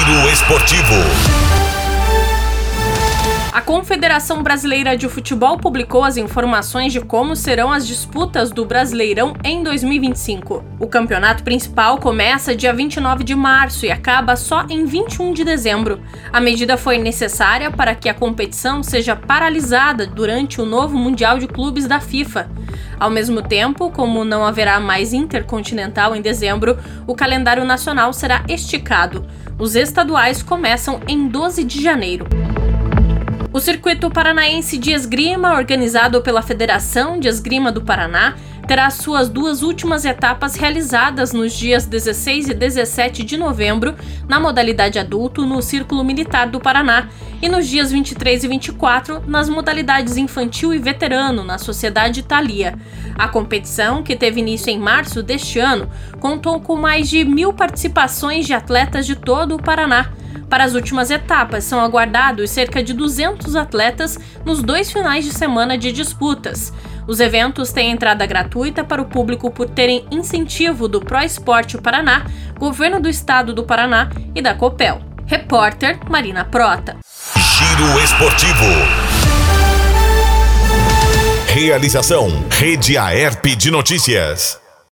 Giro Esportivo. A Confederação Brasileira de Futebol publicou as informações de como serão as disputas do Brasileirão em 2025. O campeonato principal começa dia 29 de março e acaba só em 21 de dezembro. A medida foi necessária para que a competição seja paralisada durante o novo Mundial de Clubes da FIFA. Ao mesmo tempo, como não haverá mais Intercontinental em dezembro, o calendário nacional será esticado. Os estaduais começam em 12 de janeiro. O Circuito Paranaense de Esgrima, organizado pela Federação de Esgrima do Paraná, terá suas duas últimas etapas realizadas nos dias 16 e 17 de novembro, na modalidade adulto, no Círculo Militar do Paraná, e nos dias 23 e 24, nas modalidades infantil e veterano, na Sociedade Thalia. A competição, que teve início em março deste ano, contou com mais de 1.000 participações de atletas de todo o Paraná. Para as últimas etapas, são aguardados cerca de 200 atletas nos 2 finais de semana de disputas. Os eventos têm entrada gratuita para o público por terem incentivo do ProEsporte Paraná, Governo do Estado do Paraná e da Copel. Repórter Marina Prota. Giro Esportivo. Realização: Rede Aerp de Notícias.